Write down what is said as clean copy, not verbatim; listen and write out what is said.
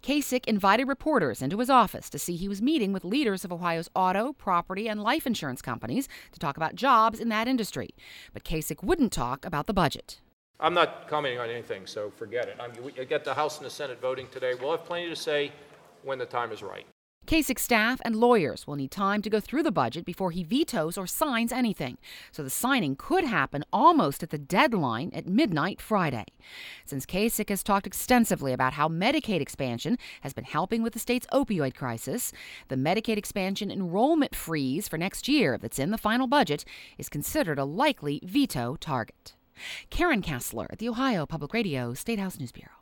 Kasich invited reporters into his office to see he was meeting with leaders of Ohio's auto, property, and life insurance companies to talk about jobs in that industry. But Kasich wouldn't talk about the budget. I'm not commenting on anything, so forget it. We get the House and the Senate voting today. We'll have plenty to say when the time is right. Kasich staff and lawyers will need time to go through the budget before he vetoes or signs anything, so the signing could happen almost at the deadline at midnight Friday. Since Kasich has talked extensively about how Medicaid expansion has been helping with the state's opioid crisis, the Medicaid expansion enrollment freeze for next year that's in the final budget is considered a likely veto target. Karen Kassler at the Ohio Public Radio State House News Bureau.